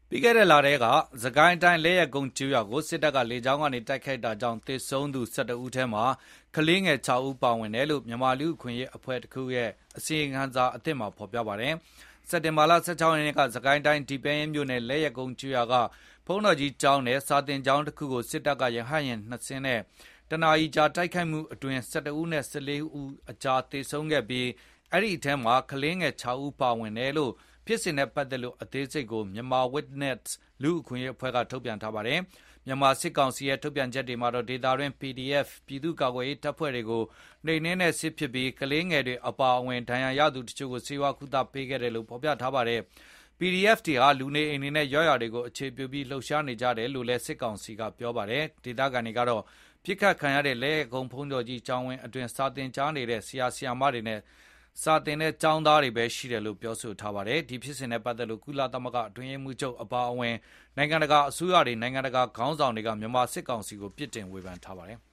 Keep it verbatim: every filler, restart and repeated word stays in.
ပြီးခဲ့တဲ့လထဲကစကိုင်းတိုင်းလက်ရက်ကုန်းကျွော်ကိုစစ်တပ်ကလေကြောင်းကနေတိုက်ခိုက်တာကြောင့်သေဆုံးသူ၁၁ဦးထဲမှာကလေးငယ်၆ဦးပါဝင်တယ်လို့မြန်မာလူ့အခွင့်အရေးအဖွဲ့တစ်ခုရဲ့အစီရင်ခံစာအသစ်မှာဖော်ပြပါတယ်။စက်တင်ဘာလ၁၆ရက်နေ့ကစကိုင်းတိုင်းဒီပဲယင်းမြို့နယ်လက်ရက်ကုန်းကျွော်ကဘုန်းတော်ကြီးကျောင်းနဲ့စာတင်ကျောင်းတစ်ခုကိုစစ်တပ်ကရဟတ်ယာဉ်နှစ်စင်းနဲ့တနာရီကြာတိုက်ခိုက်မှုအတွင်း၁၁ဦးနဲ့၁၄ဦးအကြားသေဆုံးခဲ့ပြီးအဲ့ဒီအထဲမှာကလေးငယ်၆ဦးပါဝင်တယ်လို့ဖြစ်စဉ်နဲ့ပတ်သက်လို့အသေးစိတ်ကိုမြန်မာ Witness လူ့အခွင့်အရေးအဖွဲ့ကထုတ်ပြန်ထားပါတယ်။မြန်မာစစ်ကောင်စီရဲ့ထုတ်ပြန်ချက်တွေမှာတော့ဒေတာတွင် ပီဒီအက်ဖ် ပြည်သူ့ကာကွယ်ရေးတပ်ဖွဲ့တွေကိုနှိမ်နင်းတဲ့စစ်ဖြစ်ပြီးကလေးငယ်တွေအပါအဝင်ဒဏ်ရာရသူတချို့ကိုဆေးဝါးကုသပေးခဲ့တယ်လို့ဖော်ပြထားပါတယ်။ ပီဒီအက်ဖ် တွေဟာလူနေအိမ်တွေနဲ့ရွာရွာတွေကိုအခြေပြုပြီးလှုပ်ရှားနေကြတယ်လို့လည်းစစ်ကောင်စီကပြောပါတယ်။ဒေသခံတွေကတော့ပြစ်ခတ်ခံရတဲ့လက်ရက်ကုန်းဘုန်းတော်ကြီးကျောင်းဝင်းအတွင်စာတင်ကြားနေတဲ့ဆရာဆရာမတွေနဲ့စာတင်တဲ့ကျောင်းသားတွေပဲရှိတယ်လို့ပြောဆိုထားပါတယ်။ဒီဖြစ်စဉ်နဲ့ပတ်သက်လို့ကုလသမဂ္ဂအတွင်းရေးမှူးချုပ်အပါအဝင်နိုင်ငံတကာအစိုးရတွေနိုင်ငံတကာခေါင်းဆောင်တွေကမြန်မာစစ်ကောင်စီကိုပြစ်တင်ဝေဖန်ထားပါတယ်။